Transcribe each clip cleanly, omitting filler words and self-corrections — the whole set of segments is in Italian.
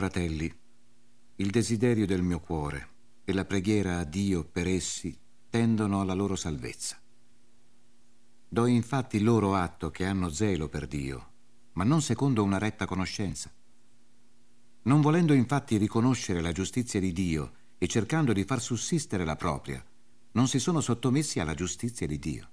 Fratelli, il desiderio del mio cuore e la preghiera a Dio per essi tendono alla loro salvezza. Do infatti loro atto che hanno zelo per Dio, ma non secondo una retta conoscenza. Non volendo infatti riconoscere la giustizia di Dio e cercando di far sussistere la propria, non si sono sottomessi alla giustizia di Dio.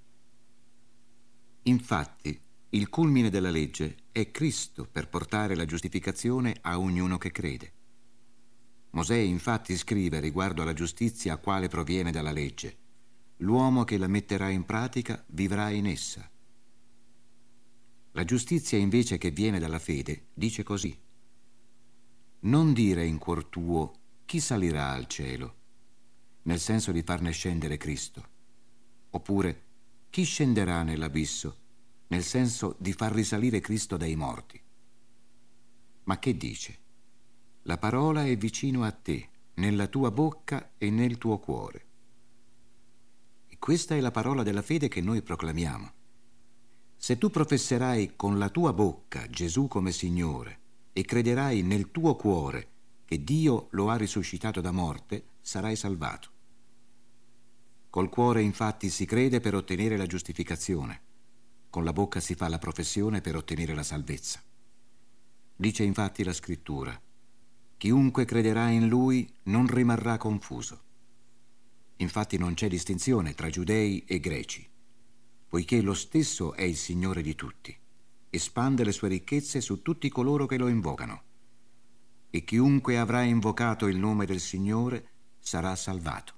Infatti, il culmine della legge è Cristo per portare la giustificazione a ognuno che crede. Mosè infatti scrive riguardo alla giustizia quale proviene dalla legge: l'uomo che la metterà in pratica vivrà in essa. La giustizia invece che viene dalla fede dice così: non dire in cuor tuo chi salirà al cielo, nel senso di farne scendere Cristo, oppure chi scenderà nell'abisso, nel senso di far risalire Cristo dai morti. Ma che dice? La parola è vicino a te, nella tua bocca e nel tuo cuore. E questa è la parola della fede che noi proclamiamo. Se tu professerai con la tua bocca Gesù come Signore e crederai nel tuo cuore che Dio lo ha risuscitato da morte, sarai salvato. Col cuore infatti si crede per ottenere la giustificazione, con la bocca si fa la professione per ottenere la salvezza. Dice infatti la Scrittura: chiunque crederà in Lui non rimarrà confuso. Infatti non c'è distinzione tra giudei e greci, poiché lo stesso è il Signore di tutti, espande le sue ricchezze su tutti coloro che lo invocano. E chiunque avrà invocato il nome del Signore sarà salvato.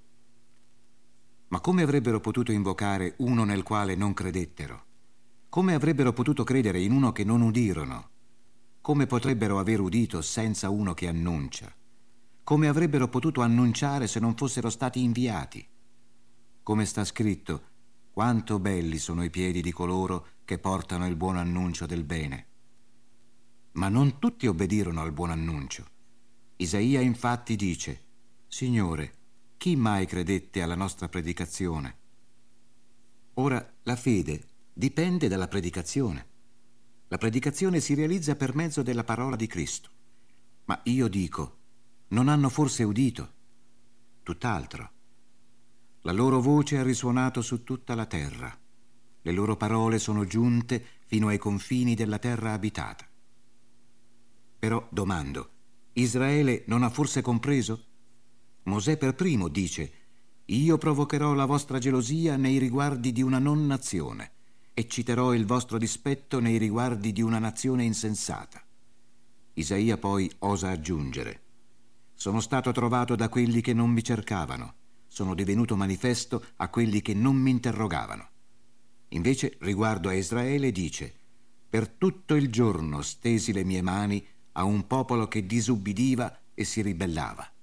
Ma come avrebbero potuto invocare uno nel quale non credettero? Come avrebbero potuto credere in uno che non udirono? Come potrebbero aver udito senza uno che annuncia? Come avrebbero potuto annunciare se non fossero stati inviati? Come sta scritto: quanto belli sono i piedi di coloro che portano il buon annuncio del bene. Ma non tutti obbedirono al buon annuncio. Isaia infatti dice: Signore, chi mai credette alla nostra predicazione? Ora, la fede dipende dalla predicazione. La predicazione si realizza per mezzo della parola di Cristo. Ma io dico, non hanno forse udito? Tutt'altro. La loro voce ha risuonato su tutta la terra. Le loro parole sono giunte fino ai confini della terra abitata. Però domando, Israele non ha forse compreso? Mosè per primo dice: io provocherò la vostra gelosia nei riguardi di una non nazione, ecciterò il vostro dispetto nei riguardi di una nazione insensata. Isaia poi osa aggiungere: sono stato trovato da quelli che non mi cercavano, sono divenuto manifesto a quelli che non mi interrogavano. Invece riguardo a Israele dice: per tutto il giorno stesi le mie mani a un popolo che disubbidiva e si ribellava.